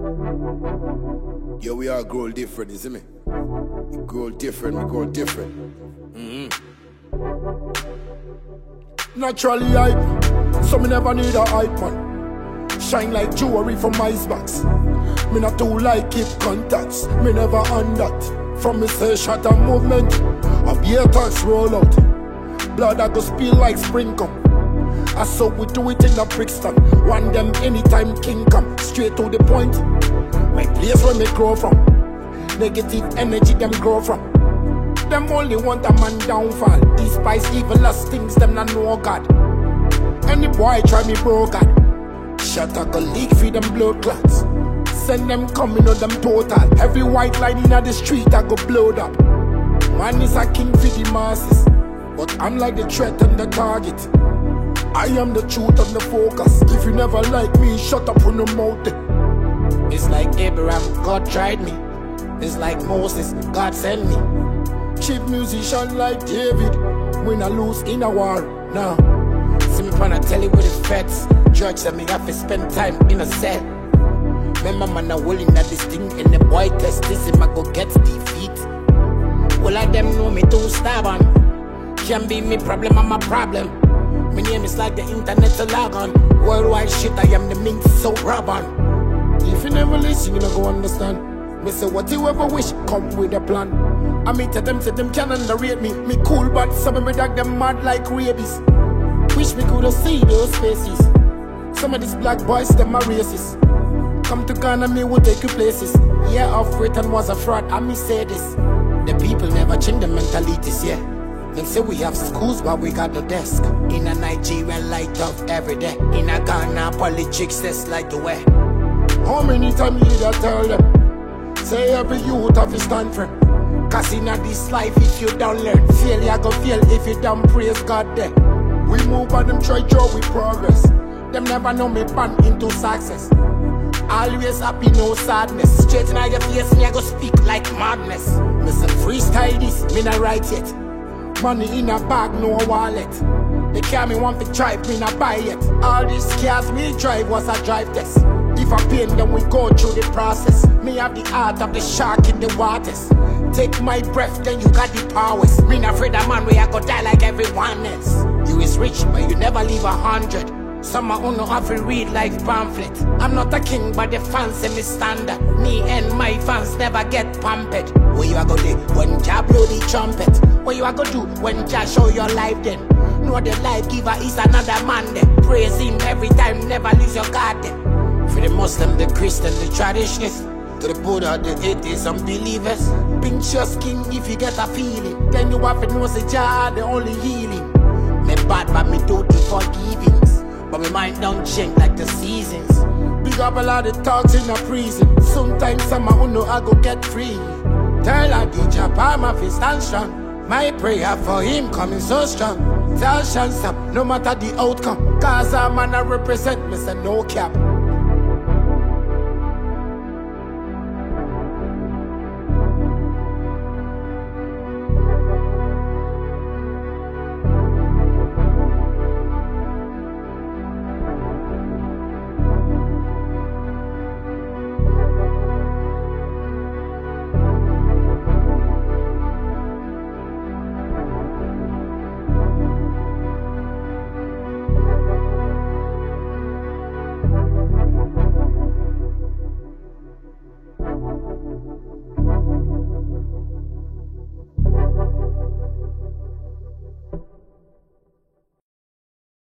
Yo, we all grow different, isn't it? We grow different, we grow different. Naturally hype, so me never need a hype man. Shine like jewelry from icebox. Me not too like keep contacts. Me never on that. From me say shot a movement, of haters roll out. Blood I go spill like spring come. I saw we do it in the Brixton. One them anytime king come. Straight to the point. My place where me grow from. Negative energy them grow from. Them only want a man downfall. Despise evil as things them not know God. Any boy try me bro God. Shut up a leak for them blood clots. Send them coming on them total. Every white line in the street I go blowed up. Man is a king for the masses, but I'm like the threat and the target. I am the truth and the focus. If you never like me, shut up on the mouth. It's like Abraham, God tried me. It's like Moses, God sent me. Cheap musician like David. Win or lose in a war, now. See me on a telly with the feds. Judge said me have to spend time in a cell. Remember man a willing that this thing. And the boy test this him I go get defeat. All of them know me too stubborn. Can't be me problem, I'm a problem. My name is like the internet to log on. Worldwide shit, I am the mink so rubber. If you never listen, you don't go understand. Me say what you ever wish, come with a plan. I mean to them, say them can underrate me. Me cool, but some of me dog them mad like rabies. Wish me could have seen those faces. Some of these black boys, them are racist. Come to Ghana, me will take you places. Yeah, of Britain was a fraud, I me say this. The people never change the mentalities, yeah. Them say we have schools, but we got no desk. In a Nigeria, light up every day. In a Ghana, politics, that's like the way. How many times you that tell them? Say every youth have to stand for. Cause in this life, if you don't learn, failure go fail if you don't praise God there. We move and them try draw with progress. Them never know me pan into success. Always happy, no sadness. Straight in your face, me I go speak like madness. Listen, freestyle this, me not write yet. Money in a bag, no wallet. They car me want to drive, me not buy it. All these cars me drive was a drive test. If I pain them, we go through the process. Me have the heart of the shark in the waters. Take my breath, then you got the powers. Me not afraid of man, where I go die like everyone else. You is rich, but you never leave 100. Some are only have to read like pamphlet. I'm not a king, but the fans say me standard. Me and my fans never get pampered. What you are gonna do when Jah blow the trumpet? What you are gonna do when Jah show your life then? Know the life giver is another man then. Praise him every time, never lose your God then. For the Muslim, the Christian, the traditionalists, to the Buddha, the atheists, unbelievers. Pinch your skin if you get a feeling. Then you have to know the Jah, the only healing. Me bad, but me do the forgivings. But my mind don't change like the seasons. Big up a lot of talks in a prison. Sometimes some I know I go get free. Tell a DJ Palma fi stand strong. My prayer for him coming so strong. Tell Shan stop, no matter the outcome. Cause a man I represent me say no cap.